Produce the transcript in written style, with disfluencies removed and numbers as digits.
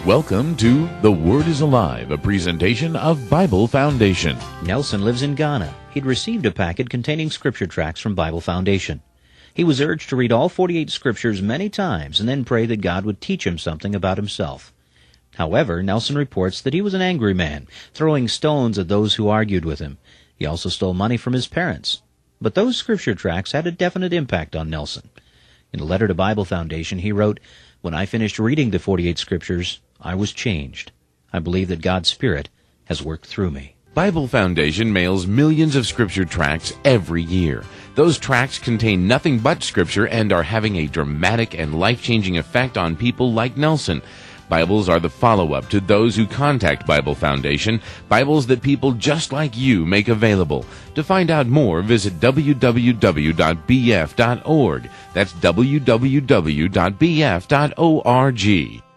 Welcome to The Word is Alive, a presentation of Bible Foundation. Nelson lives in Ghana. He'd received a packet containing scripture tracts from Bible Foundation. He was urged to read all 48 scriptures many times and then pray that God would teach him something about himself. However, Nelson reports that he was an angry man, throwing stones at those who argued with him. He also stole money from his parents. But those scripture tracts had a definite impact on Nelson. In a letter to Bible Foundation, he wrote, "When I finished reading the 48 scriptures, I was changed. I believe that God's Spirit has worked through me." Bible Foundation mails millions of scripture tracts every year. Those tracts contain nothing but scripture and are having a dramatic and life-changing effect on people like Nelson. Bibles are the follow-up to those who contact Bible Foundation, Bibles that people just like you make available. To find out more, visit www.bf.org. That's www.bf.org.